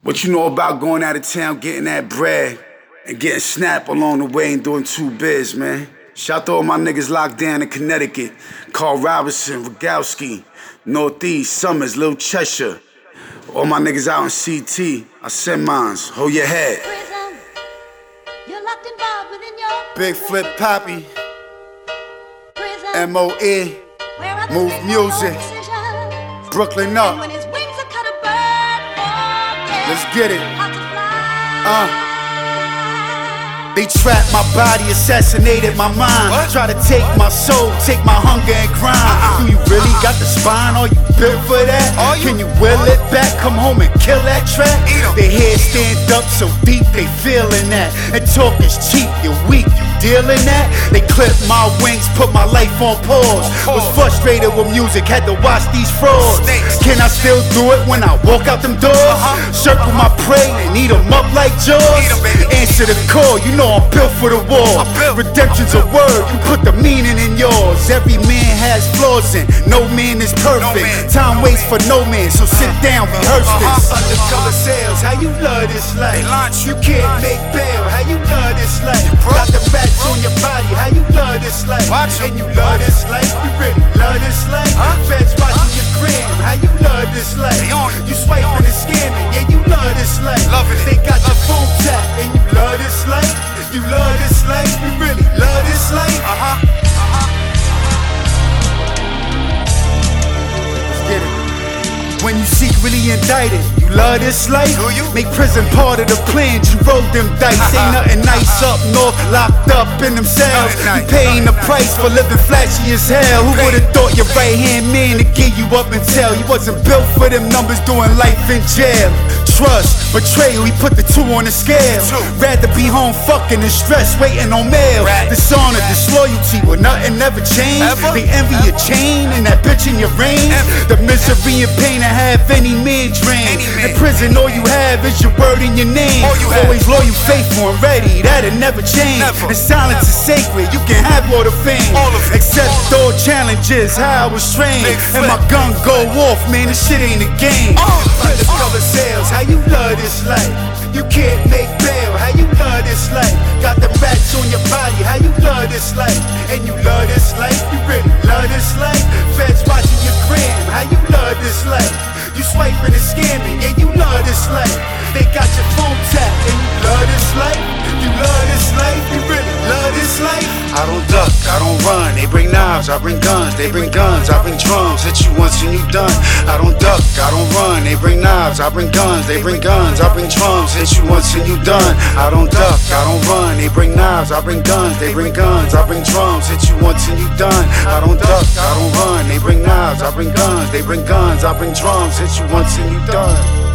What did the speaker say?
What you know about going out of town, getting that bread, and getting snap along the way and doing two biz, man? Shout to all my niggas locked down in Connecticut. Carl Robinson, Rogowski, Northeast, Summers, Little Cheshire. All my niggas out in CT, I send mines. Hold your head. Prison. You're locked involved within your Big Flip Poppy, prison. M.O.E. Where others Move make their own music. decisions. Brooklyn And up. when his wings are cut, a bird forgets Let's get it. how to fly. They trapped my body, assassinated my mind. Try to take my soul, take my hunger and grind. Do you really got the spine? Are you built for that? Can you will it back? Come home and kill that track? Their heads stand up so deep, they feeling that. And talk is cheap, you're weak, you dealing that? They clipped my wings, put my life on pause. Was frustrated with music, had to watch these frauds. Can I still do it when I walk out them doors? Circle my prey and eat them up like Jaws. Answer the call, you know I'm built for the war. Redemption's a word, you put the meaning in yours. Every man has flaws and no man is perfect. Time waits for no man, so sit down, rehearse this. Undercover sales, how you love this life? You can't make bail, how you love this life? Got the rats on your body, how you love this life? And you love this life, you really love this life? Feds watching your gram, how you love this life? You swiping and scamming, yeah you love this life. They got your phone tapped and you love this life? You love this life, you really love this life? Let's get it. When you secretly indicted, you love this life? Make prison part of the plan, you roll them dice. Ain't nothing nice up north, locked up in them cells. You paying the price for living flashy as hell. Who would've thought your right hand man to give you up and tell? You wasn't built for them numbers, doing life in jail. Trust, betrayal, he put the two on the scale. Rather be home fucking than stress, waiting on mail. Dishonor, disloyalty, will nothing ever change. They envy your chain and that bitch in your range. The misery and pain to have any man drain. In prison, all you have is your word and your name. Always loyal, faithful, and ready, that'll never change. And silence is sacred, you can have all the fame. Accept all challenges, how I was trained. And my gun go off, man, this shit ain't a game. Undercover sales, how you love this life? You can't make bail, how you love this life? Got the rats on your body, how you love this life? And you love this life, you really love this life? Feds watching your gram, how you love this life? You swiping and scamming, yeah you love this life? They got your phone tapped and you love this life? You love this life, you really love this life? I don't duck, I don't run, they bring knives, I bring guns, they bring guns, I bring drums, hit you once and you done. I don't duck, I don't run, they bring knives, I bring guns, they bring guns, I bring drums, hit you once and you done. I don't duck, I don't run, they bring knives, I bring guns, they bring guns, I bring drums, hit you once and you done. I don't duck, I don't run, they bring knives, I bring guns, they bring guns, I bring drums, hit you once and you done.